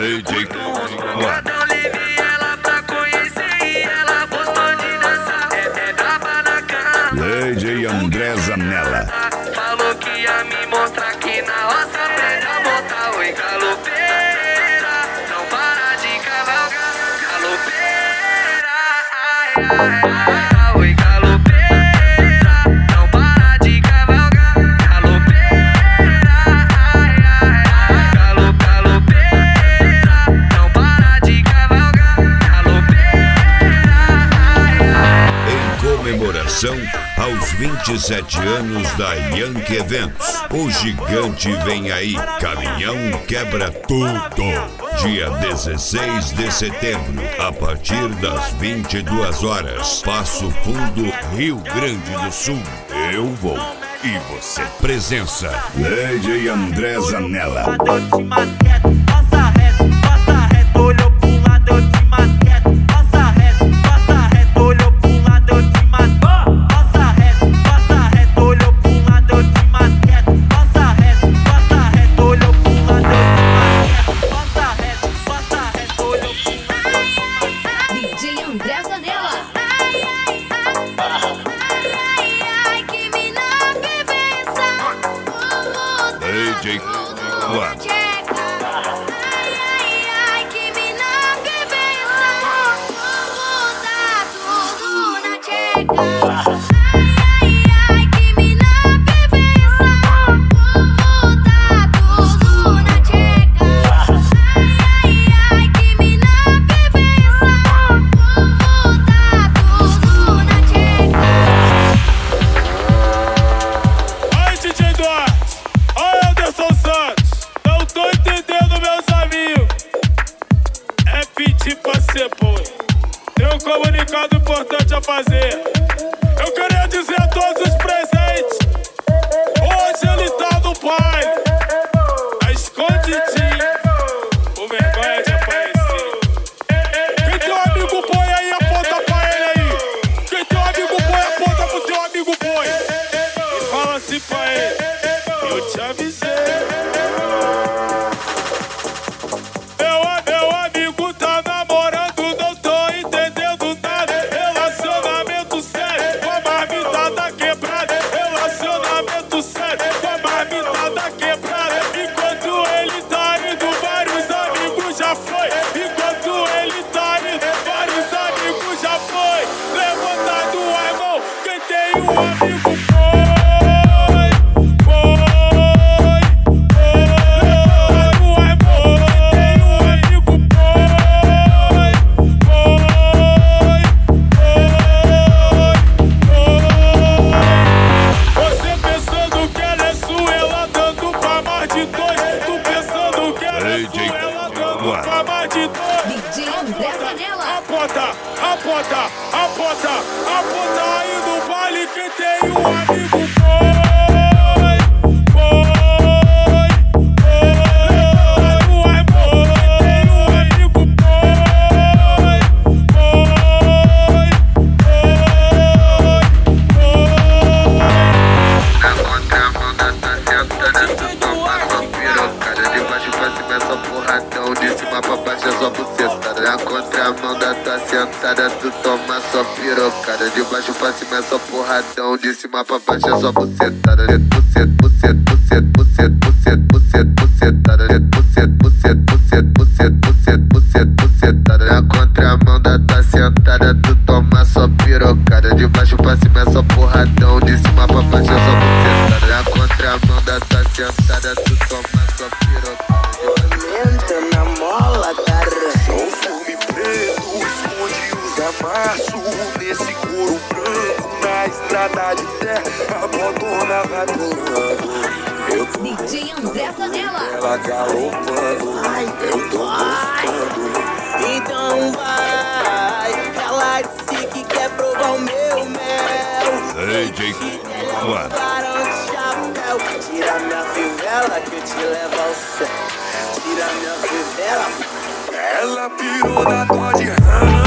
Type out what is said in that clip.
DJ Cadão levei ela pra conhecer e ela gostou de dançar. É braba na cama. DJ André Zanella. Falou que ia me mostrar que na roça aprende a montar. Oi, galopeira, não para de cavalgar. Galopeira, ai, ai, ai. Oi, galopeira, não para de cavalgar. Galopeira, ai, ai, ai. Galopeira, não para de cavalgar. Galopeira, ai, ai. Em comemoração aos 27 anos da Yankee Eventos, o gigante vem aí, caminhão quebra tudo. Dia 16 de setembro, a partir das 22 horas, Passo Fundo, Rio Grande do Sul. Eu vou e você. Presença DJ André Zanella. Passa reto, olhou pro lado, eu te masqueto. Passa reto, olhou pro lado, eu te masqueto. Passa reto, olhou pro lado, eu te masqueto. Passa reto, olhou pro lado, eu te masqueto. Passa reto, olhou pro lado, eu te masqueto. DJ André Zanella. Que mina que pensa. DJ Juan. Que mina que pensa. Tá tudo na tcheca. Que mina que pensa. Tá tudo na tcheca. Que mina que pensa. Tá tudo na tcheca. Oi, DJ Duarte, oi, Anderson Santos. Não tô entendendo, meus amigos. É pedir pra ser boi. Tem um comunicado importante a fazer. Eu queria dizer a todos os presentes: hoje ele tá no baile, tá escondidinho, com vergonha de aparecer. Quem tem um amigo boi aí, aponta pra ele aí. Quem tem um amigo boi, aponta pro teu amigo boi. E fala assim pra ele: eu te avisei. Meu amigo tá namorando, não tô entendendo nada. Relacionamento sério, com a marmitada quebrada. Relacionamento sério, com a marmitada quebrada. Enquanto ele tá indo, vários amigos já foi. Enquanto ele tá indo, vários amigos já foi. Levantado a mão, quem tem um amigo boi. Você pensando que ela é sua, ela dando pra mais de dois. Tu pensando que ela é DJ sua, ela dando pra mais de dois. DJ André Zanella. Aponta aí no baile quem tem um amigo boi. Na contramão da tá sentada, tu toma só pirocada. De baixo pra cima é só porradão, de cima pra baixo é só bucetada. Na contramão da tá sentada, tu toma só pirocada. De baixo pra cima é só porradão, de cima pra baixo é só bucetada. Bucetada. Na contramão da tá sentada, tu toma só pirocada. De baixo pra cima é só porradão, de cima pra baixo é só bucetada. Na contramão da tá sentada, tu toma só pirocada. Entra na mola, cara. Conforme preto, esconde os amassos nesse couro branco na estrada de terra, a botona vai pulando. Eu tô DJ André Zanella. ela galopando, eu tô gostando. Então vai. Ela disse que quer provar o meu mel. DJ Juan. Barão de chapéu. Tira minha fivela que eu te levo ao céu. Tira minha fivela. Ela pirou na Dodge Ram.